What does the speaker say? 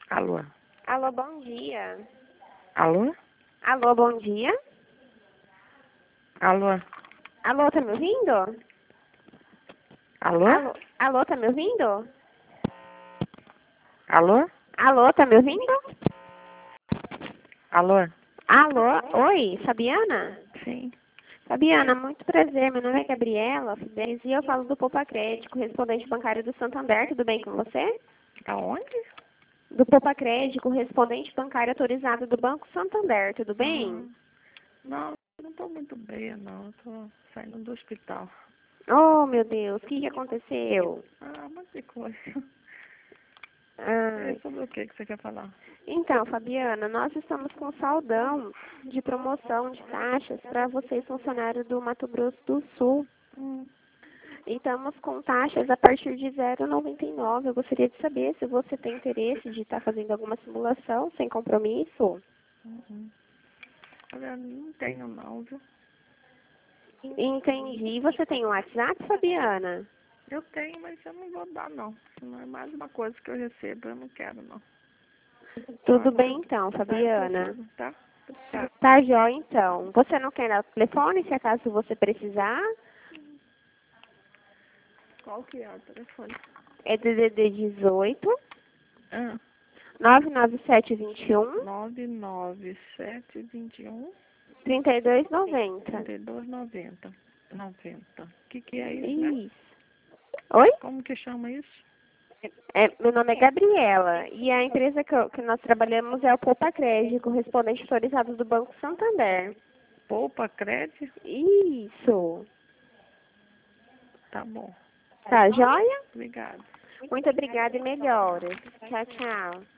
Alô? Alô, bom dia. Alô? Alô, bom dia. Alô? Alô, tá me ouvindo? Alô? Alô, tá me ouvindo? Alô? Alô, tá me ouvindo? Alô? Alô, oi, Fabiana? Sim. Fabiana, muito prazer, meu nome é Gabriela Fidesz e eu falo do Poupa Crédito, correspondente bancário do Santander, tudo bem com você? Aonde? Do Poupa Crédito, correspondente bancário autorizado do Banco Santander, tudo bem? Não, eu não tô muito bem, não. Eu tô saindo do hospital. Oh, meu Deus, o que aconteceu? Mas que coisa. Ah, É sobre o que você quer falar? então, Fabiana, nós estamos com saldão de promoção de taxas para vocês, funcionários do Mato Grosso do Sul. E estamos com taxas a partir de 0,99. Eu gostaria de saber se você tem interesse de estar fazendo alguma simulação sem compromisso. Olha, não tenho não, viu? Entendi. Você tem um WhatsApp, Fabiana? Eu tenho, mas eu não vou dar não. Não é mais uma coisa que eu recebo, eu não quero não. Tudo bem então, Fabiana. Tá? Tá jóia então. Você não quer dar o telefone, se acaso você precisar? Qual que é o telefone? É DDD 18 Ah, 99721 99721 3290. 3290. 90. O que é isso, né? Isso. Oi? Como que chama isso? Meu nome é Gabriela e a empresa que nós trabalhamos é o Poupa Crédito, correspondente autorizado do Banco Santander. Poupa Crédito? Isso. Tá bom. Tá joia? Obrigado. Muito obrigada e melhoras. Tchau, tchau.